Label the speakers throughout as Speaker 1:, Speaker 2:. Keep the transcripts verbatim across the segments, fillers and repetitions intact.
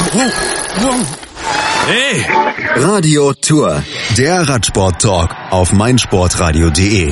Speaker 1: Hey!
Speaker 2: Radio Tour, der Radsport-Talk auf meinsportradio punkt de.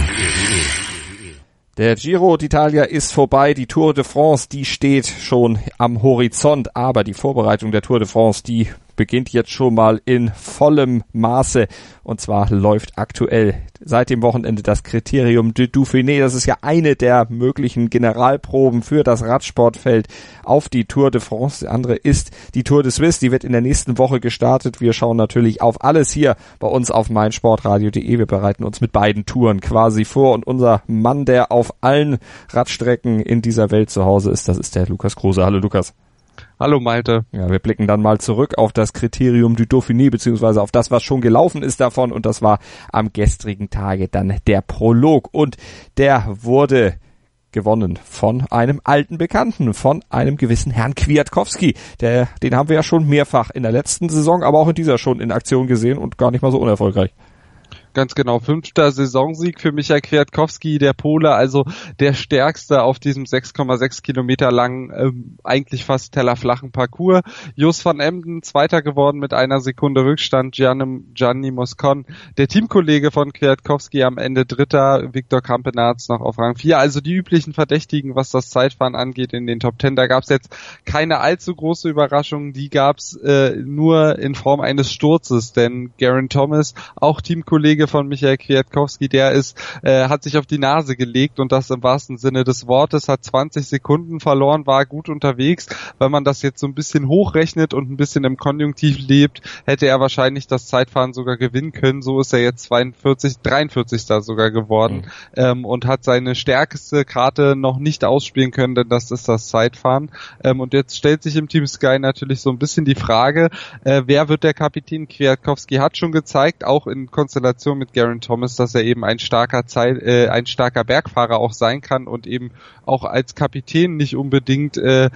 Speaker 3: Der Giro d'Italia ist vorbei, die Tour de France, die steht schon am Horizont, aber die Vorbereitung der Tour de France, die beginnt jetzt schon mal in vollem Maße, und zwar läuft aktuell seit dem Wochenende das Kriterium du Dauphiné. Das ist ja eine der möglichen Generalproben für das Radsportfeld auf die Tour de France. Die andere ist die Tour de Suisse, die wird in der nächsten Woche gestartet. Wir schauen natürlich auf alles hier bei uns auf meinsportradio punkt de. Wir bereiten uns mit beiden Touren quasi vor, und unser Mann, der auf allen Radstrecken in dieser Welt zu Hause ist, das ist der Lukas Kruse. Hallo Lukas.
Speaker 4: Hallo Malte.
Speaker 3: Ja, wir blicken dann mal zurück auf das Kriterium du Dauphiné, beziehungsweise auf das, was schon gelaufen ist davon, und das war am gestrigen Tage dann der Prolog, und der wurde gewonnen von einem alten Bekannten, von einem gewissen Herrn Kwiatkowski. Der, den haben wir ja schon mehrfach in der letzten Saison, aber auch in dieser schon in Aktion gesehen und gar nicht mal so unerfolgreich.
Speaker 4: Ganz genau, fünfter Saisonsieg für Michael Kwiatkowski, der Pole, also der stärkste auf diesem sechs Komma sechs Kilometer langen, ähm, eigentlich fast tellerflachen Parcours. Jos van Emden, Zweiter geworden mit einer Sekunde Rückstand, Gianni, Gianni Moscon, der Teamkollege von Kwiatkowski, am Ende Dritter, Victor Campenaerts noch auf Rang vier. Also die üblichen Verdächtigen, was das Zeitfahren angeht in den Top Ten. Da gab es jetzt keine allzu große Überraschung, die gab es äh, nur in Form eines Sturzes, denn Geraint Thomas, auch Teamkollege von Michael Kwiatkowski, der ist, äh, hat sich auf die Nase gelegt, und das im wahrsten Sinne des Wortes, hat zwanzig Sekunden verloren, war gut unterwegs. Wenn man das jetzt so ein bisschen hochrechnet und ein bisschen im Konjunktiv lebt, hätte er wahrscheinlich das Zeitfahren sogar gewinnen können. So ist er jetzt zweiundvierzig, dreiundvierzigster sogar geworden, mhm. ähm, und hat seine stärkste Karte noch nicht ausspielen können, denn das ist das Zeitfahren. Ähm, und jetzt stellt sich im Team Sky natürlich so ein bisschen die Frage, äh, wer wird der Kapitän? Kwiatkowski hat schon gezeigt, auch in Konstellation mit Geraint Thomas, dass er eben ein starker Zeit, äh, ein starker Bergfahrer auch sein kann und eben auch als Kapitän nicht unbedingt äh,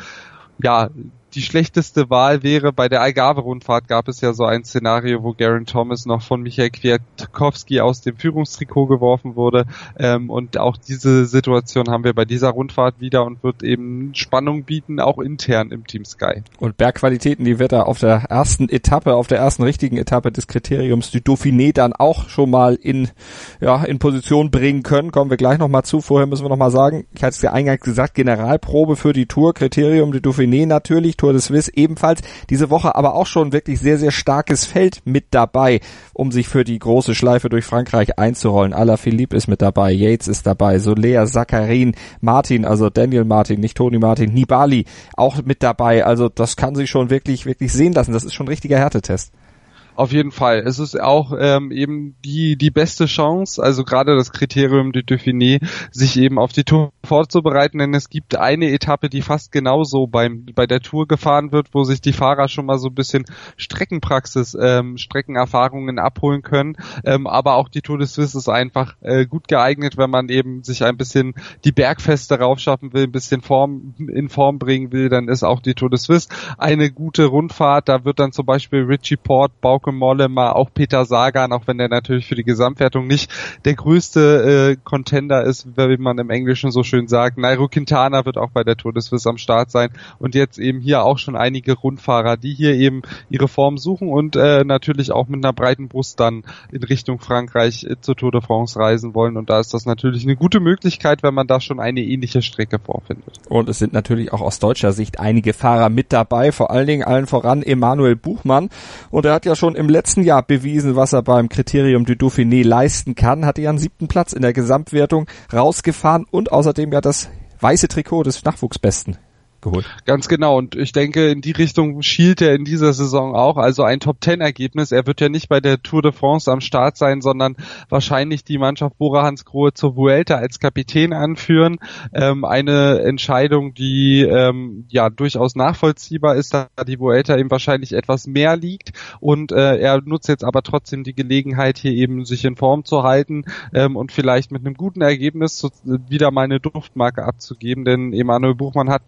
Speaker 4: ja die schlechteste Wahl wäre. Bei der Algarve-Rundfahrt gab es ja so ein Szenario, wo Geraint Thomas noch von Michael Kwiatkowski aus dem Führungstrikot geworfen wurde, ähm, und auch diese Situation haben wir bei dieser Rundfahrt wieder und wird eben Spannung bieten, auch intern im Team Sky.
Speaker 3: Und Bergqualitäten, die wird er auf der ersten Etappe, auf der ersten richtigen Etappe des Kriteriums du Dauphiné dann auch schon mal in ja in Position bringen können. Kommen wir gleich nochmal zu. Vorher müssen wir nochmal sagen, ich hatte es ja eingangs gesagt, Generalprobe für die Tour, Kriterium du Dauphiné natürlich, Tour de Suisse ebenfalls. Diese Woche aber auch schon wirklich sehr, sehr starkes Feld mit dabei, um sich für die große Schleife durch Frankreich einzurollen. Alaphilippe ist mit dabei, Yates ist dabei, Soler, Sakharin, Martin, also Daniel Martin, nicht Tony Martin, Nibali auch mit dabei. Also das kann sich schon wirklich, wirklich sehen lassen. Das ist schon ein richtiger Härtetest.
Speaker 4: Auf jeden Fall. Es ist auch ähm, eben die die beste Chance, also gerade das Kriterium du Dauphiné, sich eben auf die Tour vorzubereiten, denn es gibt eine Etappe, die fast genauso beim bei der Tour gefahren wird, wo sich die Fahrer schon mal so ein bisschen Streckenpraxis, ähm, Streckenerfahrungen abholen können, ähm, aber auch die Tour de Suisse ist einfach äh, gut geeignet, wenn man eben sich ein bisschen die Bergfeste raufschaffen will, ein bisschen Form in Form bringen will, dann ist auch die Tour de Suisse eine gute Rundfahrt. Da wird dann zum Beispiel Richie Porte, Bauke Mollema, auch Peter Sagan, auch wenn der natürlich für die Gesamtwertung nicht der größte äh, Contender ist, wie man im Englischen so schön sagt. Nairo Quintana wird auch bei der Tour de Suisse am Start sein, und jetzt eben hier auch schon einige Rundfahrer, die hier eben ihre Form suchen und äh, natürlich auch mit einer breiten Brust dann in Richtung Frankreich äh, zur Tour de France reisen wollen, und da ist das natürlich eine gute Möglichkeit, wenn man da schon eine ähnliche Strecke vorfindet.
Speaker 3: Und es sind natürlich auch aus deutscher Sicht einige Fahrer mit dabei, vor allen Dingen allen voran Emanuel Buchmann, und er hat ja schon im letzten Jahr bewiesen, was er beim Kriterium du Dauphiné leisten kann, hatte ja einen siebten Platz in der Gesamtwertung rausgefahren und außerdem ja das weiße Trikot des Nachwuchsbesten geholt.
Speaker 4: Ganz genau, und ich denke, in die Richtung schielt er in dieser Saison auch, also ein Top-Ten-Ergebnis. Er wird ja nicht bei der Tour de France am Start sein, sondern wahrscheinlich die Mannschaft Bora-Hansgrohe zur Vuelta als Kapitän anführen. Ähm, eine Entscheidung, die ähm, ja durchaus nachvollziehbar ist, da die Vuelta ihm wahrscheinlich etwas mehr liegt, und äh, er nutzt jetzt aber trotzdem die Gelegenheit, hier eben sich in Form zu halten ähm, und vielleicht mit einem guten Ergebnis zu, wieder mal eine Duftmarke abzugeben, denn Emanuel Buchmann hat bislang eine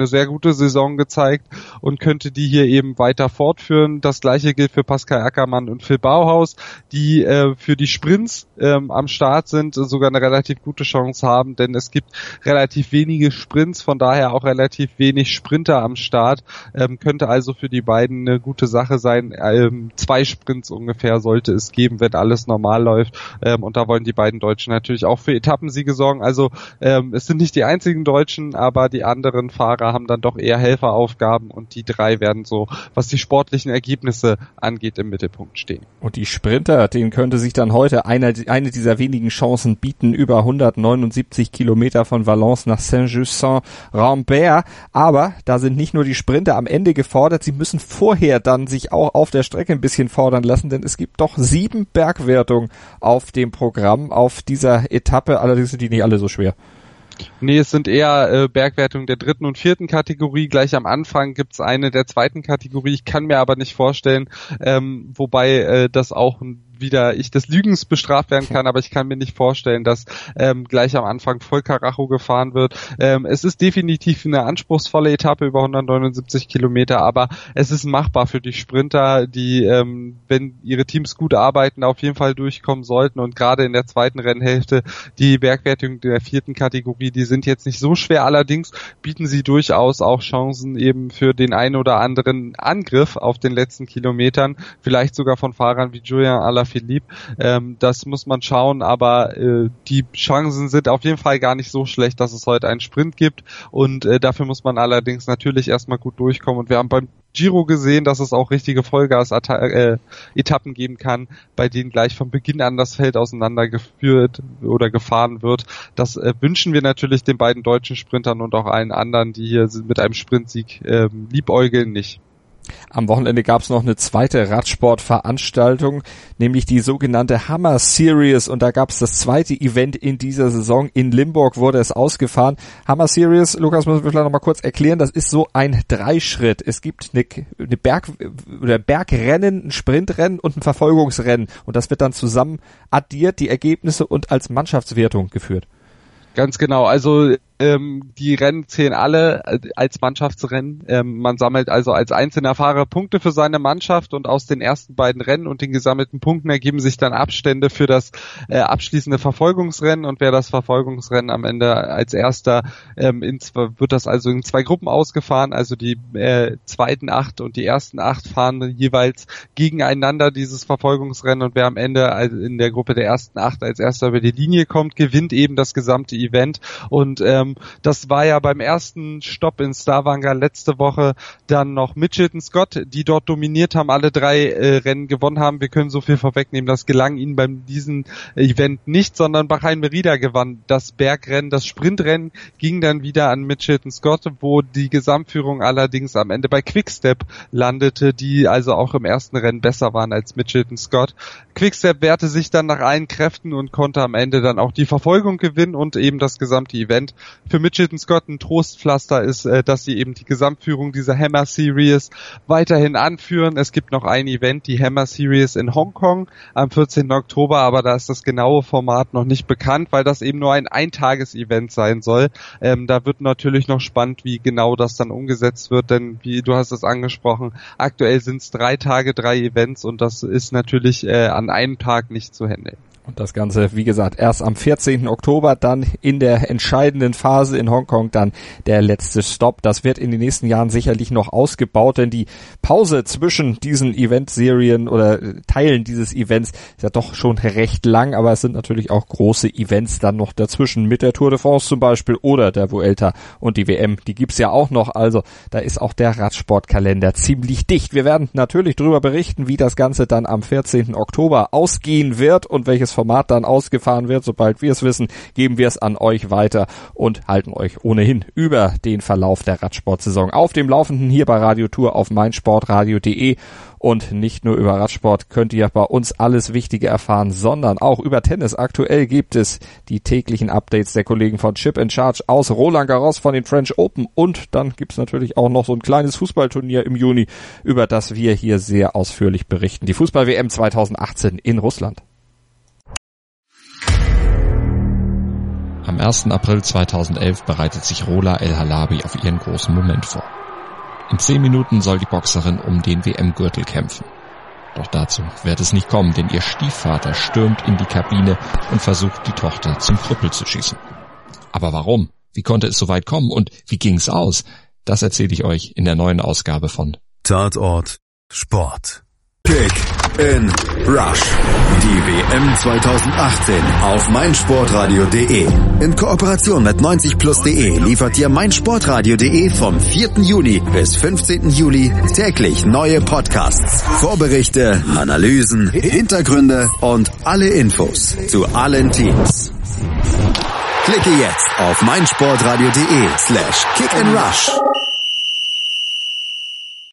Speaker 4: sehr gute Saison gezeigt und könnte die hier eben weiter fortführen. Das gleiche gilt für Pascal Ackermann und Phil Bauhaus, die äh, für die Sprints ähm, am Start sind, sogar eine relativ gute Chance haben, denn es gibt relativ wenige Sprints, von daher auch relativ wenig Sprinter am Start. Ähm, könnte also für die beiden eine gute Sache sein. Ähm, zwei Sprints ungefähr sollte es geben, wenn alles normal läuft. Ähm, und da wollen die beiden Deutschen natürlich auch für Etappensiege sorgen. Also ähm, es sind nicht die einzigen Deutschen, aber die anderen Fahrer haben dann doch eher Helferaufgaben und die drei werden so, was die sportlichen Ergebnisse angeht, im Mittelpunkt stehen.
Speaker 3: Und die Sprinter, denen könnte sich dann heute eine, eine dieser wenigen Chancen bieten, über hundertneunundsiebzig Kilometer von Valence nach Saint-Just-Saint-Rambert. Aber da sind nicht nur die Sprinter am Ende gefordert, sie müssen vorher dann sich auch auf der Strecke ein bisschen fordern lassen, denn es gibt doch sieben Bergwertungen auf dem Programm auf dieser Etappe, allerdings sind die nicht alle so schwer.
Speaker 4: Nee, es sind eher äh, Bergwertungen der dritten und vierten Kategorie. Gleich am Anfang gibt's eine der zweiten Kategorie. Ich kann mir aber nicht vorstellen, ähm, wobei äh, das auch ein wieder ich des Lügens bestraft werden kann, aber ich kann mir nicht vorstellen, dass ähm, gleich am Anfang voll Karacho gefahren wird. Ähm, es ist definitiv eine anspruchsvolle Etappe über hundertneunundsiebzig Kilometer, aber es ist machbar für die Sprinter, die, ähm, wenn ihre Teams gut arbeiten, auf jeden Fall durchkommen sollten und gerade in der zweiten Rennhälfte die Bergwertung der vierten Kategorie, die sind jetzt nicht so schwer, allerdings bieten sie durchaus auch Chancen eben für den einen oder anderen Angriff auf den letzten Kilometern, vielleicht sogar von Fahrern wie Julian Alaphilippe. Ähm, das muss man schauen, aber äh, die Chancen sind auf jeden Fall gar nicht so schlecht, dass es heute einen Sprint gibt und äh, dafür muss man allerdings natürlich erstmal gut durchkommen und wir haben beim Giro gesehen, dass es auch richtige Vollgas-Etappen geben kann, bei denen gleich von Beginn an das Feld auseinandergeführt oder gefahren wird. Das äh, wünschen wir natürlich den beiden deutschen Sprintern und auch allen anderen, die hier mit einem Sprintsieg äh, liebäugeln, nicht.
Speaker 3: Am Wochenende gab es noch eine zweite Radsportveranstaltung, nämlich die sogenannte Hammer Series und da gab es das zweite Event in dieser Saison. In Limburg wurde es ausgefahren. Hammer Series, Lukas, müssen wir vielleicht noch mal kurz erklären, das ist so ein Dreischritt. Es gibt eine, eine Berg- oder Bergrennen, ein Sprintrennen und ein Verfolgungsrennen und das wird dann zusammen addiert, die Ergebnisse und als Mannschaftswertung geführt.
Speaker 4: Ganz genau, also ähm, die Rennen zählen alle als Mannschaftsrennen. Ähm, man sammelt also als einzelner Fahrer Punkte für seine Mannschaft und aus den ersten beiden Rennen und den gesammelten Punkten ergeben sich dann Abstände für das äh, abschließende Verfolgungsrennen und wer das Verfolgungsrennen am Ende als erster ähm, in zwei, wird das also in zwei Gruppen ausgefahren, also die äh, zweiten acht und die ersten acht fahren jeweils gegeneinander dieses Verfolgungsrennen und wer am Ende in der Gruppe der ersten acht als erster über die Linie kommt, gewinnt eben das gesamte Event und ähm, das war ja beim ersten Stopp in Stavanger letzte Woche dann noch Mitchelton Scott, die dort dominiert haben, alle drei äh, Rennen gewonnen haben. Wir können so viel vorwegnehmen, das gelang ihnen beim diesem Event nicht, sondern Bahrain Merida gewann das Bergrennen. Das Sprintrennen ging dann wieder an Mitchelton Scott, wo die Gesamtführung allerdings am Ende bei Quickstep landete, die also auch im ersten Rennen besser waren als Mitchelton Scott. Quickstep wehrte sich dann nach allen Kräften und konnte am Ende dann auch die Verfolgung gewinnen und eben das gesamte Event. Für Mitchelton Scott ein Trostpflaster ist, äh, dass sie eben die Gesamtführung dieser Hammer Series weiterhin anführen. Es gibt noch ein Event, die Hammer Series in Hongkong am vierzehnten Oktober, aber da ist das genaue Format noch nicht bekannt, weil das eben nur ein Eintages-Event sein soll. Ähm, da wird natürlich noch spannend, wie genau das dann umgesetzt wird, denn wie du hast es angesprochen, aktuell sind es drei Tage, drei Events und das ist natürlich äh, an einem Tag nicht zu handeln.
Speaker 3: Und das Ganze, wie gesagt, erst am vierzehnten Oktober, dann in der entscheidenden Phase in Hongkong, dann der letzte Stopp. Das wird in den nächsten Jahren sicherlich noch ausgebaut, denn die Pause zwischen diesen Eventserien oder Teilen dieses Events ist ja doch schon recht lang, aber es sind natürlich auch große Events dann noch dazwischen mit der Tour de France zum Beispiel oder der Vuelta und die W M. Die gibt's ja auch noch, also da ist auch der Radsportkalender ziemlich dicht. Wir werden natürlich darüber berichten, wie das Ganze dann am vierzehnten Oktober ausgehen wird und welches Format dann ausgefahren wird. Sobald wir es wissen, geben wir es an euch weiter und halten euch ohnehin über den Verlauf der Radsportsaison auf dem Laufenden hier bei Radio Tour auf meinsportradio punkt de. Und nicht nur über Radsport könnt ihr bei uns alles Wichtige erfahren, sondern auch über Tennis. Aktuell gibt es die täglichen Updates der Kollegen von Chip in Charge aus Roland Garros von den French Open. Und dann gibt es natürlich auch noch so ein kleines Fußballturnier im Juni, über das wir hier sehr ausführlich berichten. Die Fußball-W M zweitausendachtzehn in Russland.
Speaker 2: Am
Speaker 3: Am ersten April zweitausendelf bereitet sich Rola El Halabi auf ihren großen Moment vor. In zehn Minuten soll die Boxerin um den W M-Gürtel kämpfen. Doch dazu wird es nicht kommen, denn ihr Stiefvater stürmt in die Kabine und versucht, die Tochter zum Krüppel zu schießen. Aber warum? Wie konnte es so weit kommen und wie ging's aus? Das erzähle ich euch in der neuen Ausgabe von
Speaker 2: Tatort Sport. Kick in Rush. Die W M zweitausendachtzehn auf meinsportradio punkt de. In Kooperation mit neunzig plus punkt de liefert dir meinsportradio punkt de vom vierten Juni bis fünfzehnten Juli täglich neue Podcasts, Vorberichte, Analysen, Hintergründe und alle Infos zu allen Teams. Klicke jetzt auf meinsportradio punkt de slash kick in rush.